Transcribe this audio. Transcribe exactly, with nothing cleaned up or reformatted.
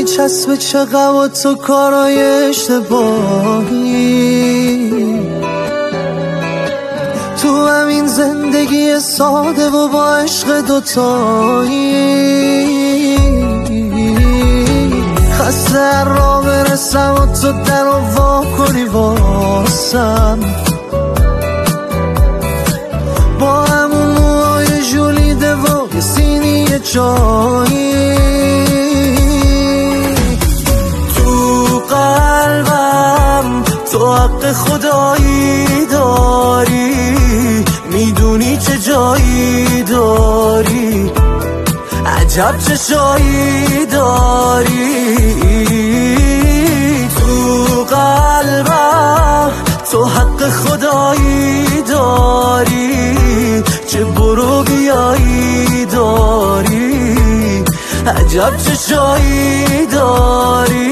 چسب چقدر و تو کارای اشتباهی، تو همین زندگی ساده و با عشق دوتایی. خسته را برسم و تو در رو وا کنی واسم، با همون موهای جولیده و یه سینی چایی. تو قلبم تو حق خدایی داری، میدونی چه جایی داری، عجب چه شایی داری. تو قلبم تو حق خدایی داری، چه برو بیایی داری، عجب چه شایی داری.